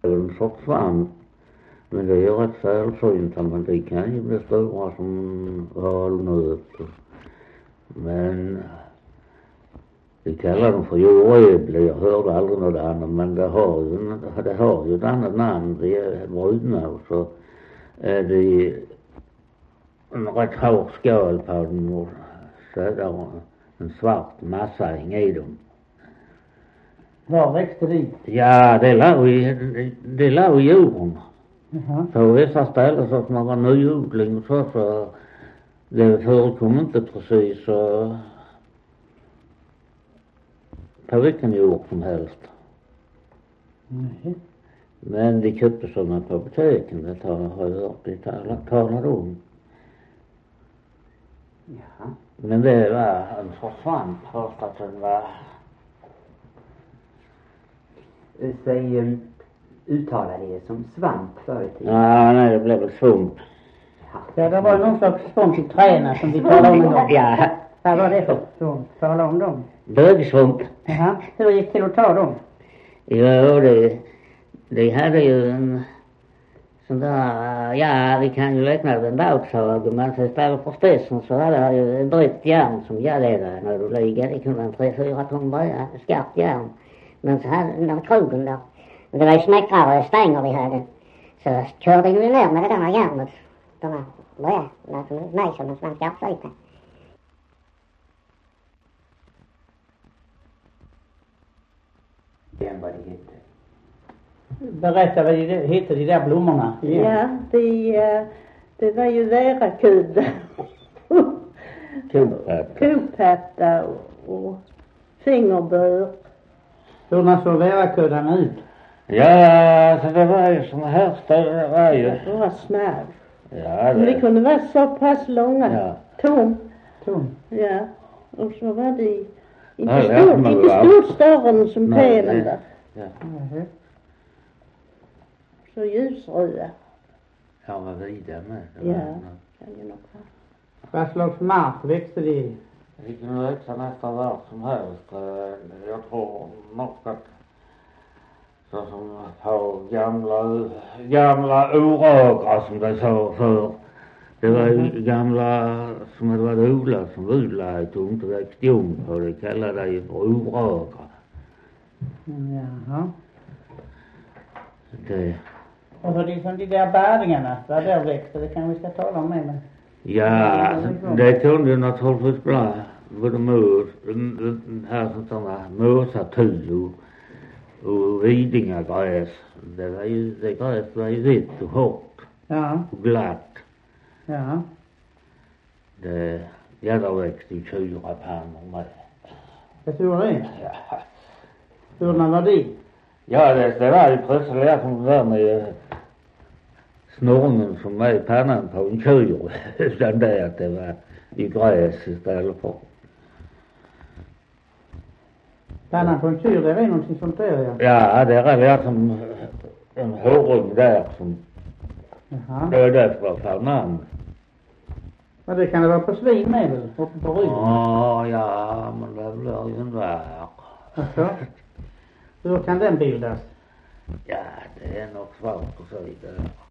En sorts svamp. Men det är ju rätt sällsynta, men det kan ju bli stora som valnöt. Men vi kallar dem för jordäble. Jag hörde aldrig något annat, men det har ju ett annat namn. Det är bruna, och så är det en rätt hård skal på dem, och så är det en svart massa i dem. Var växte det? Ja, det låg i jorden. På vissa ställen så att man var nyodling och så det förekom inte precis på vilken jord som helst. Nej. Men de köpte sådana på butiken, det har jag hört de talade om. Ja. Men det var en sorts svamp först, att den var... Säg, uttalade det som svamp förr i tiden? Nej, det blev väl svamp. Ja, det var någon slags svamp i träna som vi talade om en gång. Ja. Vad var det för svamp? Tala om dem. Bögsvamp. Jaha, hur gick det till att ta dem? Ja, det hade ju en sån där, ja, vi kan ju räkna det en båtshag, men så istället för spetsen så hade det ju en brett järn som gällde när du ligger. Det kunde en 3-4 ton börja, skarpt järn. Men så hade den där krogen där, det var ju smäckrare stänger vi hade, så körde vi ner med det där järnet. De här började, mig som en sån skarpsöjta. Vad det hette. Berätta vad det hette, de där blommorna. Ja, det var ju värakudd. Kopatta och fingerbör. Hur såg värakuddarna ut? Ja, så det var ju såna här stora, det var ju... Det var smär. Ja, Men det kunde vara så pass långa. Ja. Tom. Ja. Och så var det inte stort större än som penen där. Ja. Så ljusröda. Ja, vad vida med. Ja, kan ju nog vara. Vad slags mark växte det i? Det kunde växa nästan var som helst. Jag tror nog att så som på gamla oragrar som det sa för. Det var ju gamla som hade varit odlat som odlat och inte växt om på. Det kallade det ju för oragrar. Jaha. Det... Och så liksom de där bäringarna, vad där växte, det kan vi ska tala om med. Men... Ja, det kunde ju naturligtvis bli både mör, här sådana mörsatur och vidingagräs. Det gräs var ju vitt och hårt. Ja. Och glatt. Ja. Där växte ju tjurapannor med. Jag tror det. Ja. Hur var det? Ja, det var ju precis det som var med snorren som var i pannan på en tjur. Utan det att det var i gräs istället för. Pannan på en tjur, det är någonting sånt där, ja. Ja, det är liksom en hårung där som... Jaha. Det är därför för namn. Men det kan det vara på svin med väl? Uppe på ryggen? Ja, men det blir ju en värk. Alltså? Hur kan den bildas? Ja, det är nog svårt att säga det.